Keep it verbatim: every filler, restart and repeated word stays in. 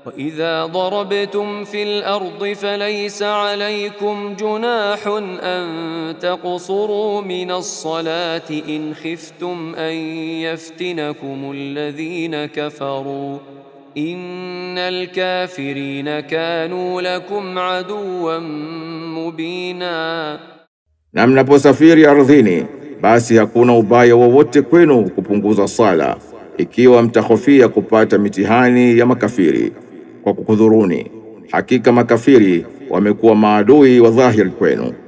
وإذا ضربتم في الأرض فليس عليكم جناح أن تقصروا من الصلاة إن خفتم أن يفتنكم الذين كفروا إن الكافرين كانوا لكم عدوا مبينا. Na mnaposafiri ardhini, basi hakuna ubaya wowote kwenu kupunguza sala, ikiwa mtahofia kupata mitihani ya makafiri kwa kukudhuruni. Hakika makafiri wamekuwa maadui wa dhahiri kwenu.